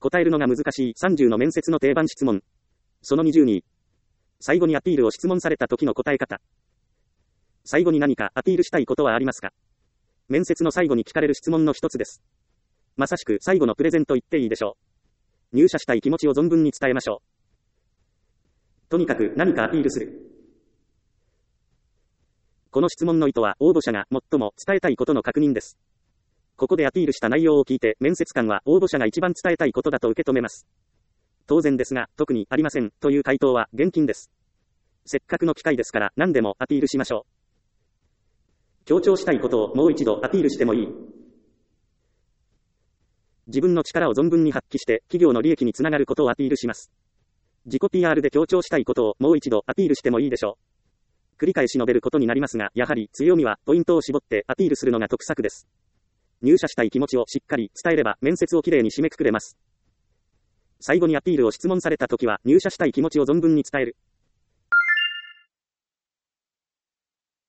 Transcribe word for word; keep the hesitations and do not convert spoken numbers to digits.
答えるのが難しいさんじゅうの面接の定番質問。そのにじゅうに。最後にアピールを質問された時の答え方。最後に何かアピールしたいことはありますか？面接の最後に聞かれる質問の一つです。まさしく最後のプレゼンと言っていいでしょう。入社したい気持ちを存分に伝えましょう。とにかく何かアピールする。この質問の意図は応募者が最も伝えたいことの確認です。ここでアピールした内容を聞いて面接官は応募者が一番伝えたいことだと受け止めます。当然ですが、特にありませんという回答は厳禁です。せっかくの機会ですから何でもアピールしましょう。強調したいことをもう一度アピールしてもいい。自分の力を存分に発揮して企業の利益につながることをアピールします。自己 ピーアール で強調したいことをもう一度アピールしてもいいでしょう。繰り返し述べることになりますが、やはり強みはポイントを絞ってアピールするのが得策です。入社したい気持ちをしっかり伝えれば面接をきれいに締めくくれます。最後にアピールを質問されたときは入社したい気持ちを存分に伝える。